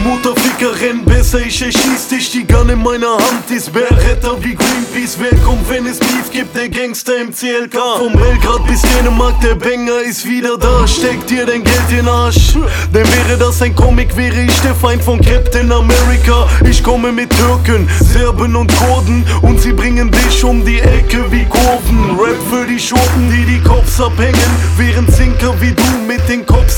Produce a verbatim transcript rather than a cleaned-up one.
Mutterficker, renn besser, ich erschieß dich. Die Gun in meiner Hand ist Beretta wie Greenpeace. Wer kommt, wenn es Beef gibt? Der Gangster im C L K. Vom Belgrad bis Dänemark, der Banger ist wieder da. Steck dir dein Geld in den Arsch. Denn wäre das ein Comic, wäre ich der Feind von Captain America. Ich komme mit Türken, Serben und Kurden und sie bringen dich um die Ecke wie Kurven. Rap für die Schurken, die die Cops abhängen, während Zinker wie du mit den Cops